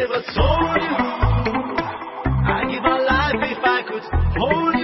never told you. I give my life if I could hold